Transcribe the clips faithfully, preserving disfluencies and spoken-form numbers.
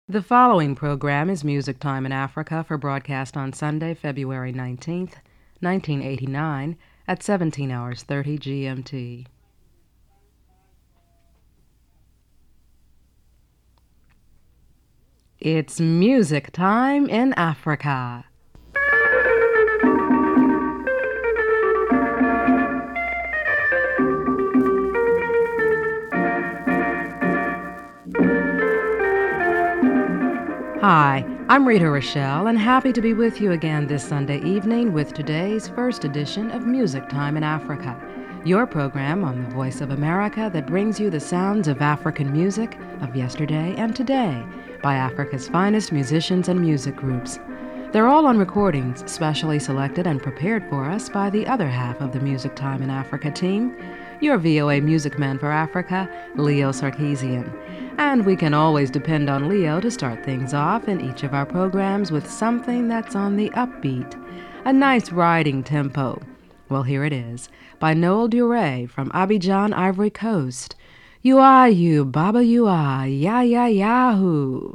The following program is Music Time in Africa for broadcast on Sunday, February nineteenth, nineteen eighty-nine at seventeen hours thirty G M T. It's Music Time in Africa. Hi, I'm Rita Rochelle, and happy to be with you again this Sunday evening with today's first edition of Music Time in Africa, your program on the Voice of America that brings you the sounds of African music of yesterday and today by Africa's finest musicians and music groups. They're all on recordings specially selected and prepared for us by the other half of the Music Time in Africa team, your V O A Music Man for Africa, Leo Sarkeesian. And we can always depend on Leo to start things off in each of our programs with something that's on the upbeat, a nice riding tempo. Well, here it is, by Noel Dure from Abidjan, Ivory Coast. You are you, Baba you are, ya ya yahoo.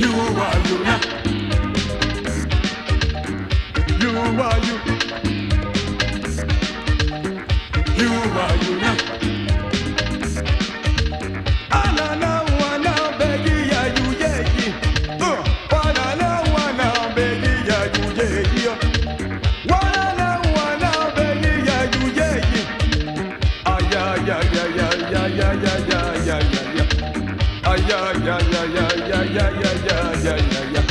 You are you now. You are you. You are you now. Anana wana begi ya you ye. Uh, wanana wana begi ya you ye. Wanana wana begi ya you ye. Ay ya ya ya ya ya ya ya ya ya ya. Ay ya ya ya ya ya ya ya ya ya ya.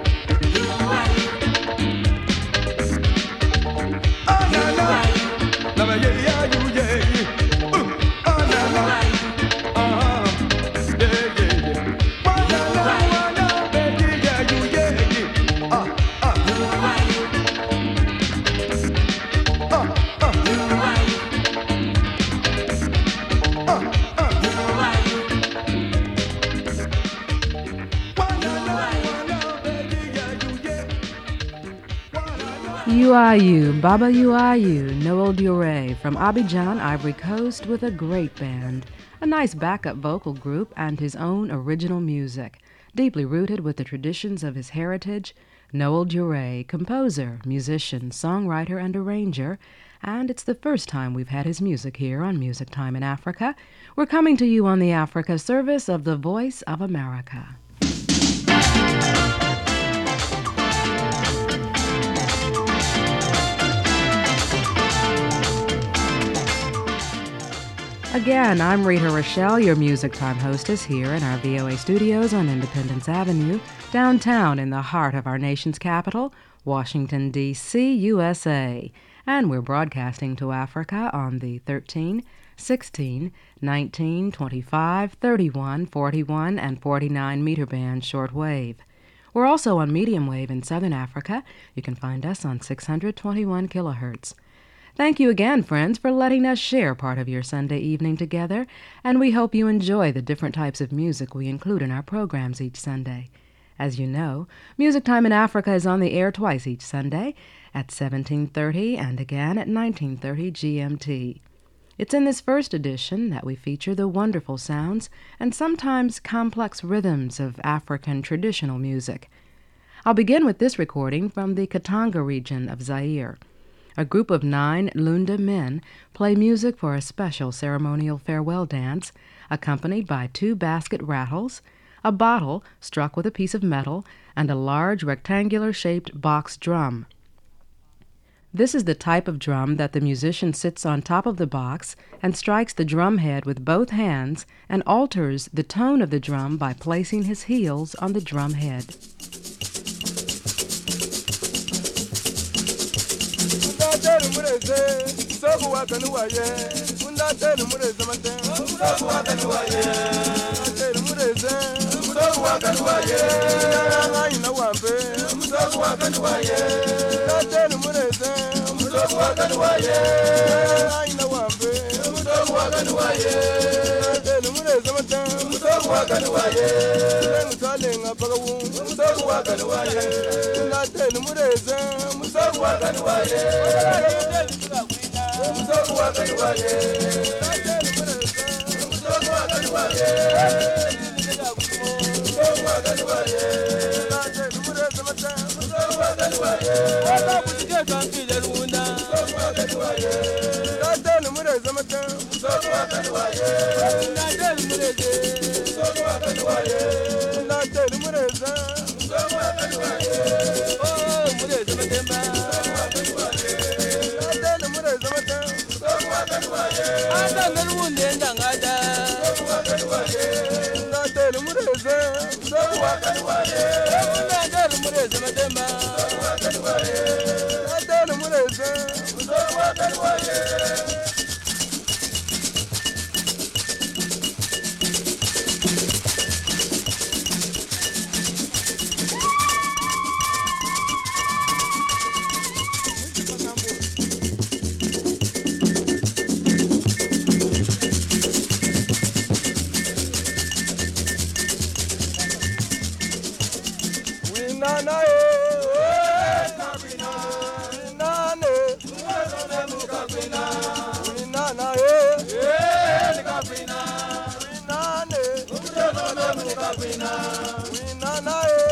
You Are You, Baba You Are You, Noel Dure from Abidjan, Ivory Coast with a great band, a nice backup vocal group and his own original music, deeply rooted with the traditions of his heritage. Noel Dure, composer, musician, songwriter, and arranger, and it's the first time we've had his music here on Music Time in Africa. We're coming to you on the Africa service of the Voice of America. Again, I'm Rita Rochelle, your Music Time hostess here in our V O A studios on Independence Avenue, downtown in the heart of our nation's capital, Washington, D C, U S A. And we're broadcasting to Africa on the thirteen, sixteen, nineteen, twenty-five, thirty-one, forty-one, and forty-nine meter band shortwave. We're also on medium wave in Southern Africa. You can find us on six hundred twenty-one kilohertz. Thank you again, friends, for letting us share part of your Sunday evening together, and we hope you enjoy the different types of music we include in our programs each Sunday. As you know, Music Time in Africa is on the air twice each Sunday, at seventeen thirty and again at nineteen thirty G M T. It's in this first edition that we feature the wonderful sounds and sometimes complex rhythms of African traditional music. I'll begin with this recording from the Katanga region of Zaire. A group of nine Lunda men play music for a special ceremonial farewell dance, accompanied by two basket rattles, a bottle struck with a piece of metal, and a large rectangular-shaped box drum. This is the type of drum that the musician sits on top of the box and strikes the drum head with both hands and alters the tone of the drum by placing his heels on the drum head. We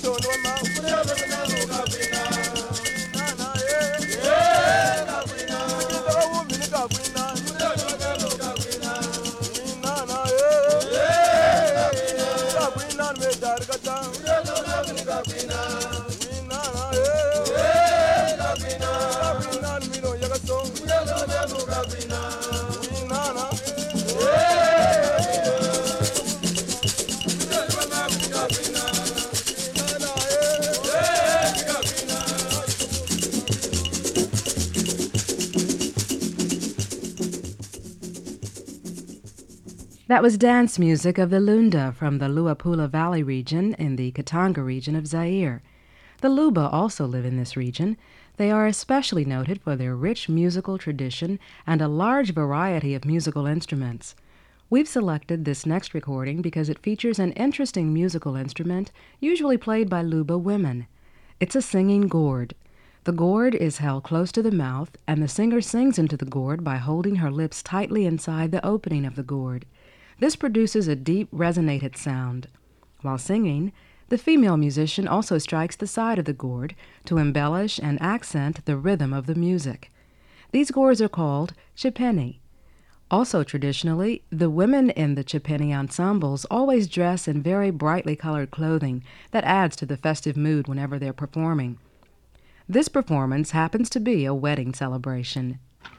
That was dance music of the Lunda from the Luapula Valley region in the Katanga region of Zaire. The Luba also live in this region. They are especially noted for their rich musical tradition and a large variety of musical instruments. We've selected this next recording because it features an interesting musical instrument usually played by Luba women. It's a singing gourd. The gourd is held close to the mouth, and the singer sings into the gourd by holding her lips tightly inside the opening of the gourd. This produces a deep, resonated sound. While singing, the female musician also strikes the side of the gourd to embellish and accent the rhythm of the music. These gourds are called chipeni. Also traditionally, the women in the chipeni ensembles always dress in very brightly colored clothing that adds to the festive mood whenever they're performing. This performance happens to be a wedding celebration.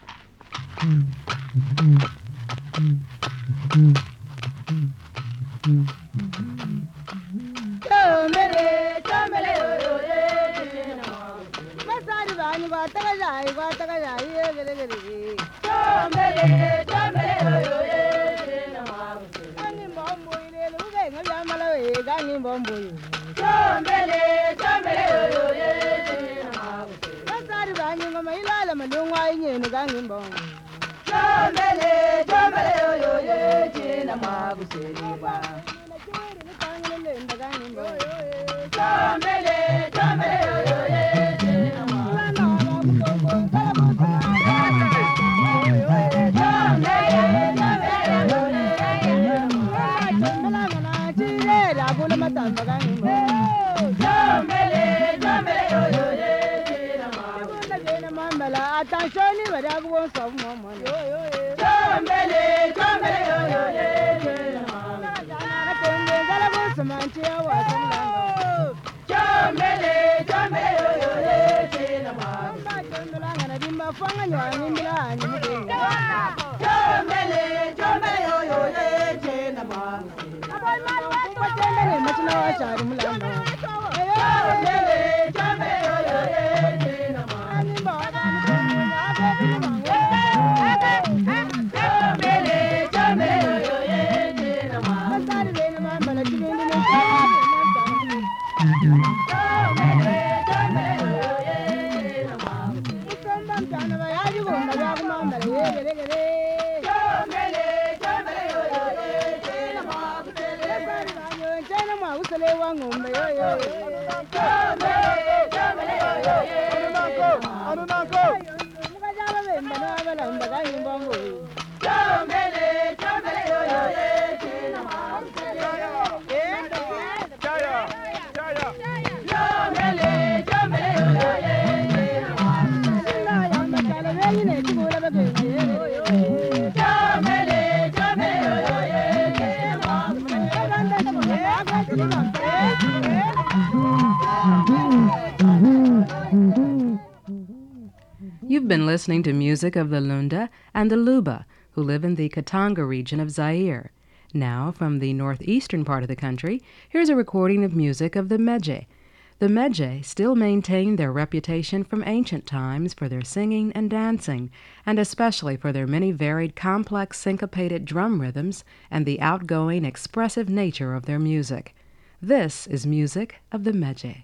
You've been listening to music of the Lunda and the Luba, who live in the Katanga region of Zaire. Now, from the northeastern part of the country, here's a recording of music of the Medje. The Medje still maintain their reputation from ancient times for their singing and dancing, and especially for their many varied, complex, syncopated drum rhythms and the outgoing, expressive nature of their music. This is music of the Medje.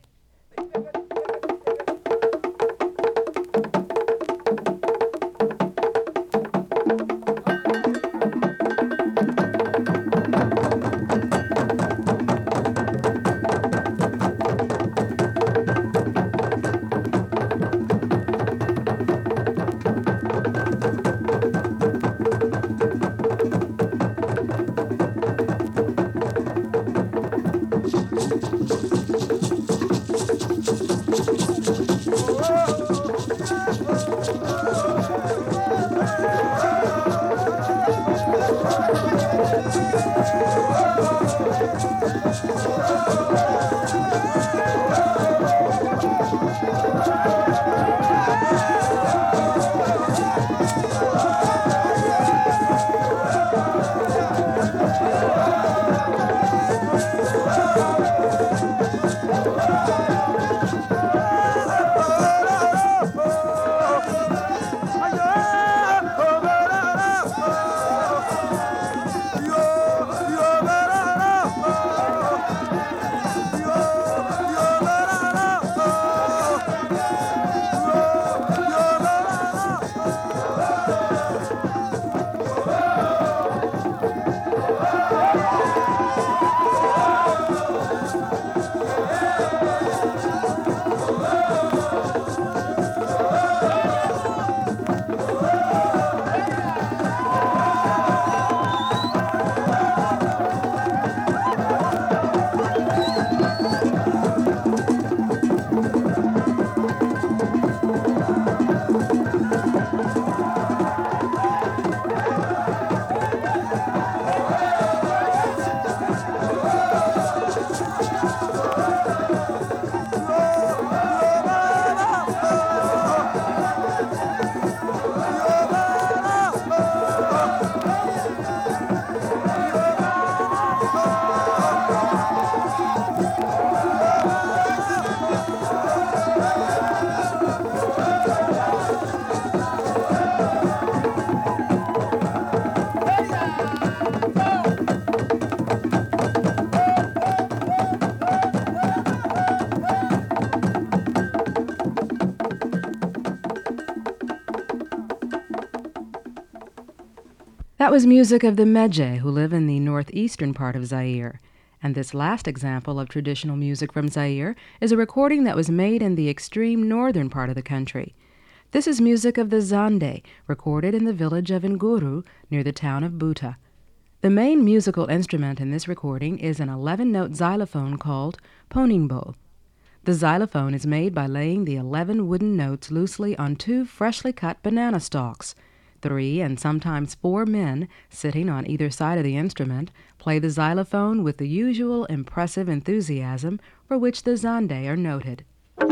That was music of the Medjay, who live in the northeastern part of Zaire. And this last example of traditional music from Zaire is a recording that was made in the extreme northern part of the country. This is music of the Zande, recorded in the village of Nguru near the town of Buta. The main musical instrument in this recording is an eleven-note xylophone called ponimbo. The xylophone is made by laying the eleven wooden notes loosely on two freshly cut banana stalks. Three and sometimes four men, sitting on either side of the instrument, play the xylophone with the usual impressive enthusiasm for which the Zande are noted.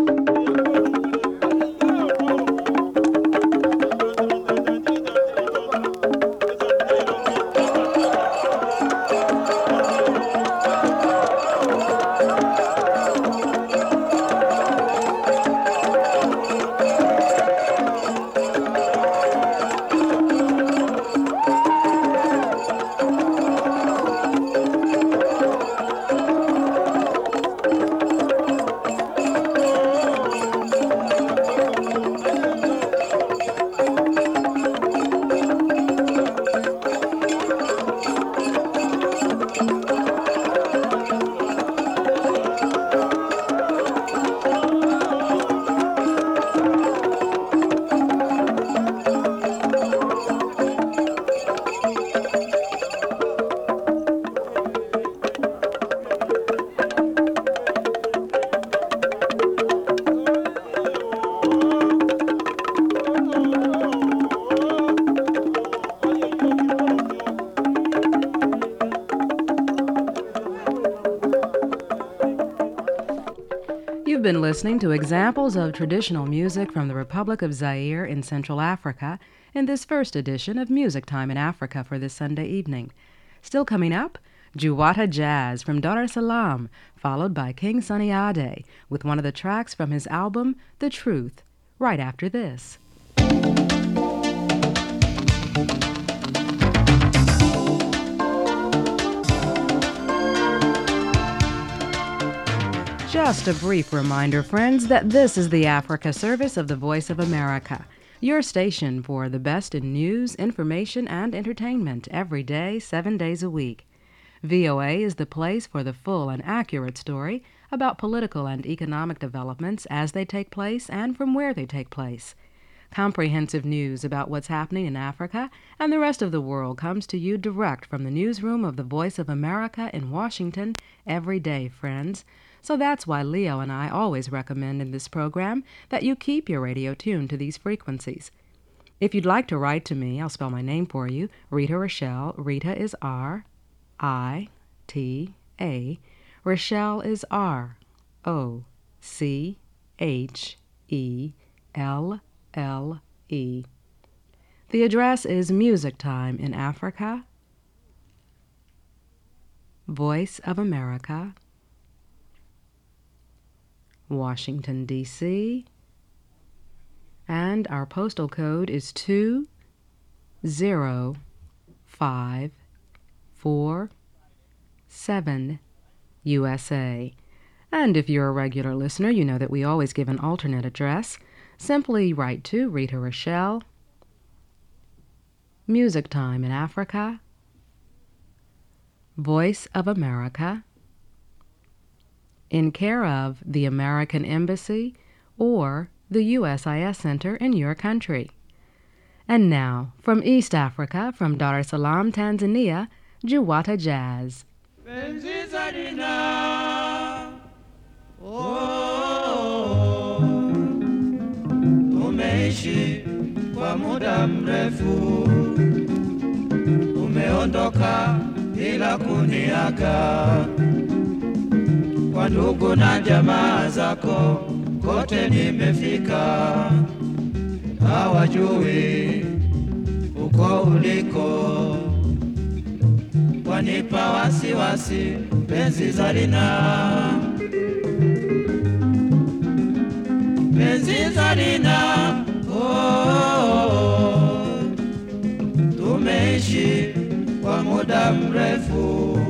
You've been listening to examples of traditional music from the Republic of Zaire in Central Africa in this first edition of Music Time in Africa for this Sunday evening. Still coming up, Juwata Jazz from Dar es Salaam, followed by King Sunny Ade with one of the tracks from his album, The Truth, right after this. Just a brief reminder, friends, that this is the Africa service of the Voice of America, your station for the best in news, information, and entertainment every day, seven days a week. V O A is the place for the full and accurate story about political and economic developments as they take place and from where they take place. Comprehensive news about what's happening in Africa and the rest of the world comes to you direct from the newsroom of the Voice of America in Washington every day, friends. So that's why Leo and I always recommend in this program that you keep your radio tuned to these frequencies. If you'd like to write to me, I'll spell my name for you, Rita Rochelle. Rita is R I T A. Rochelle is R O C H E L L E. The address is Music Time in Africa, Voice of America, Washington, D C, and our postal code is two zero five four seven U S A. And if you're a regular listener, you know that we always give an alternate address. Simply write to Rita Rochelle, Music Time in Africa, Voice of America, in care of the American Embassy or the U S I S Center in your country. And now, from East Africa, from Dar es Salaam, Tanzania, Juwata Jazz. Umeishi kwa muda mrefu, umeondoka bila kuniaga. Kwa ndugu na jamaa zako kote nimefika, hawajui uko uliko. Wanipa wasiwasi penzi Zarina, penzi Zarina, oh, tumeishi kwa muda mrefu,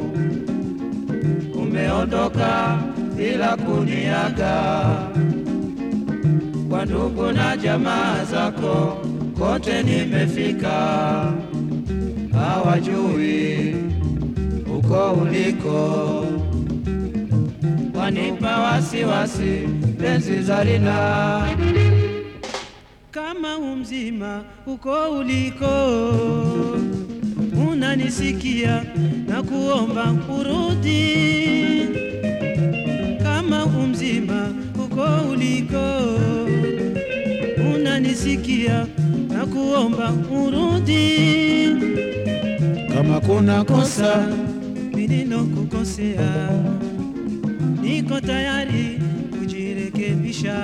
umeondoka bila kuniaga. Kwa ndugu na jamaa zako kote nimefika, hawajui uko uliko. Wanipa wasiwasi penzi Zarina, kama umzima uko uliko, unanisikia na kuomba urudi. Kama umzima uko uliko, unanisikia na kuomba urudi. kama kuna kosa nililokukosea, niko tayari kujirekebisha.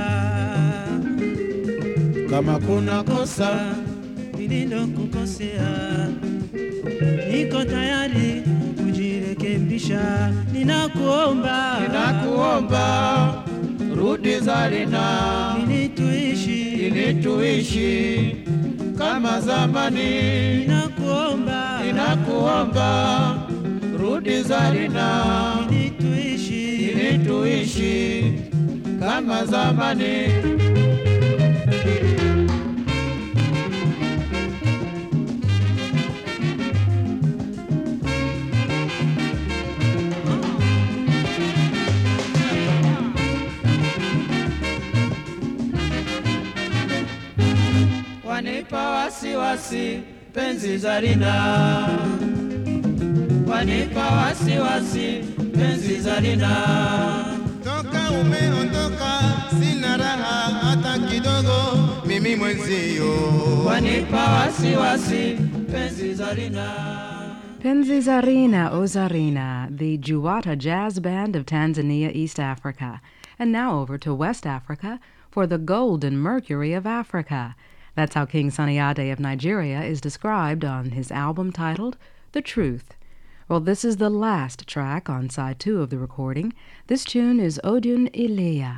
kama kuna kosa nililokukosea, niko tayari kujirekebisha. Ninakuomba, ninakuomba rudi Zarina, ili tuishi, ili tuishi kama zamani. ninakuomba, ninakuomba rudi Zarina, ili tuishi, ili tuishi kama zamani. Wanipa wasiwasi penzi Zarina, wanipa wasiwasi penzi Zarina. Toka umeondoka sina raha hata kidogo, mimi mwenzio. Wanipa wasiwasi penzi Zarina. Penzi Zarina O Zarina, the Juwata Jazz Band of Tanzania, East Africa. And now over to West Africa for the Golden Mercury of Africa. That's how King Sunny Ade of Nigeria is described on his album titled The Truth. Well, this is the last track on side two of the recording. This tune is Odun Ileya.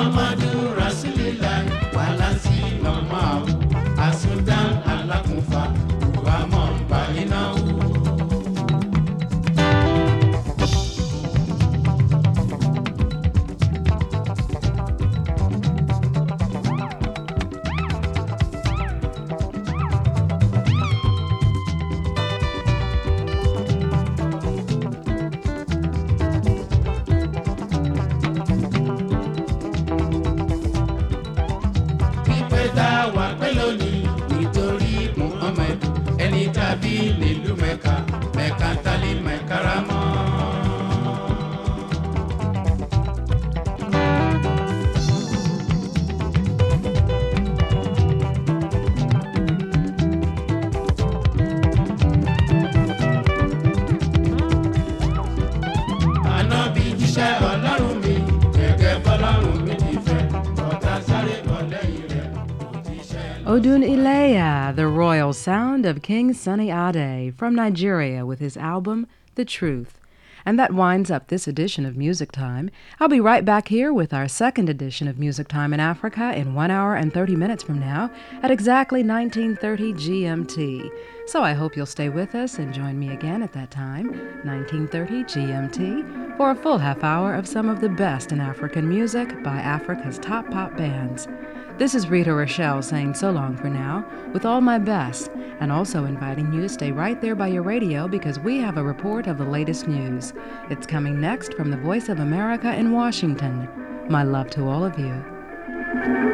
Muhammadu Rasulillah walasi mamau asudan alakunfa wa mon balinau. Nílùú Mẹ́kà, Mẹ́kà tálí Mẹ́kàrámọ́. Ànábì jíṣẹ́ Ọlọ́run mi, gẹ́gẹ́ bọ́lọ́run mi ti fẹ́, ọ̀tá sáré bọ̀ lẹ́yìn rẹ̀, kò ti ṣẹ́. Odun Ileya, the royal sound of King Sunny Ade from Nigeria with his album, The Truth. And that winds up this edition of Music Time. I'll be right back here with our second edition of Music Time in Africa in one hour and thirty minutes from now at exactly nineteen thirty G M T. So I hope you'll stay with us and join me again at that time, nineteen thirty G M T, for a full half hour of some of the best in African music by Africa's top pop bands. This is Rita Rochelle saying so long for now, with all my best, and also inviting you to stay right there by your radio because we have a report of the latest news. It's coming next from the Voice of America in Washington. My love to all of you.